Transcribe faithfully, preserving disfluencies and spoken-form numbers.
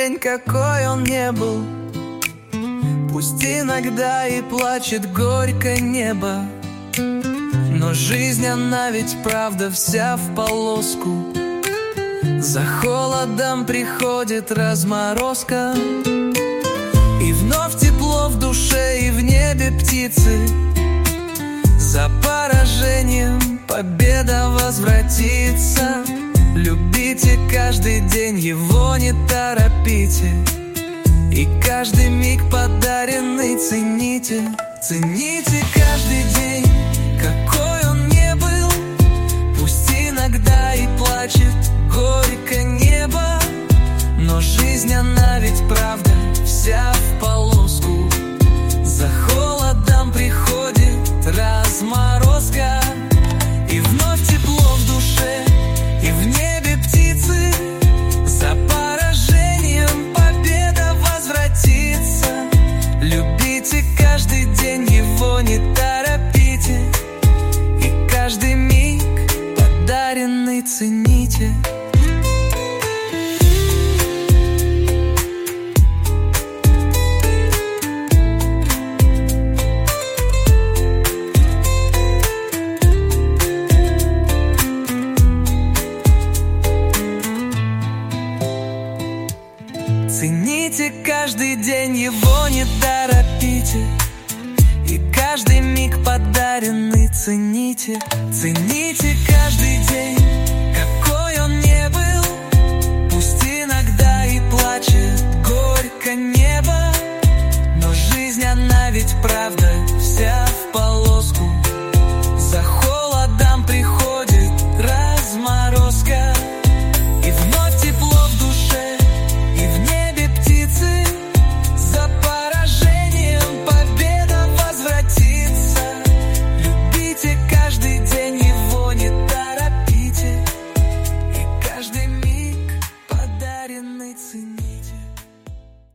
день, какой он не был. Пусть иногда и плачет горько небо, но жизнь, она ведь правда вся в полоску. За холодом приходит разморозка, и вновь тепло в душе, и в небе птицы. За поражением победа возвратится. Любите каждый день, его не торопите, и каждый миг подаренный цените. Цените каждый день, какой он не был. Пусть иногда и плачет горько небо, но жизнь, она ведь правда вся в полоску. За холодом приходит разморозка, и вновь тепло в душе, и в небе птицы. За поражением победа возвратится. Любите каждый день, его не торопите, и каждый миг подаренный цените. Цените каждый день, его не торопите, и каждый миг подаренный цените. Цените каждый день.